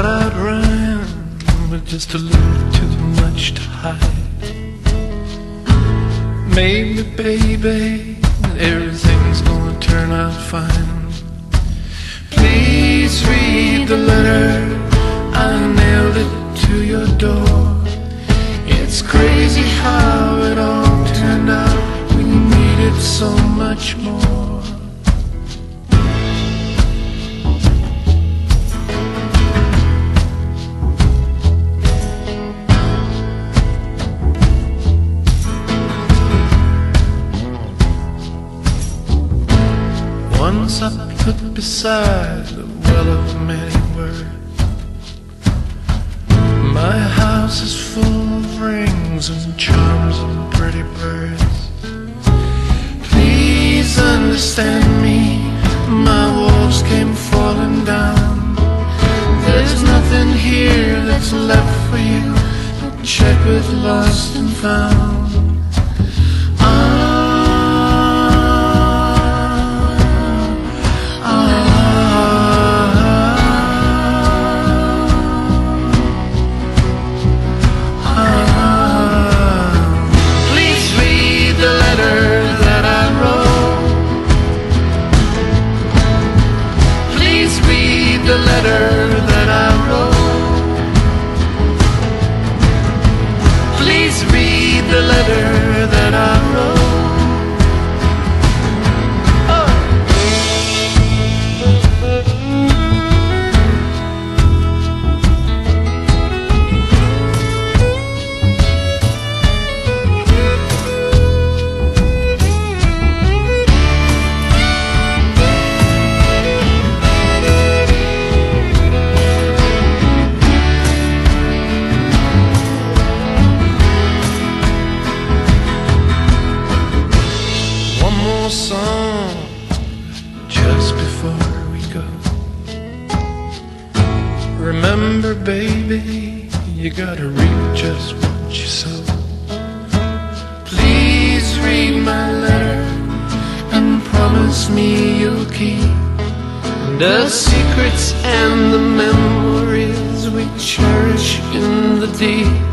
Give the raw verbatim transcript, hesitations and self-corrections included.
thought I'd run with just a little too much to hide. Maybe, baby, everything's gonna turn out fine. Please read the letter, I nailed it to your door. It's crazy how it all turned out. We needed so much more. Once I put beside the well of many words, my house is full of rings and charms and pretty birds. Please understand me, my walls came falling down. There's nothing here that's left for you, a checkered lost and found. The letter that I wrote. Please read the letter that I wrote. Song just before we go. Remember, baby, you gotta reap just what you sow. Please read my letter and promise me you'll keep the secrets and the memories we cherish in the deep.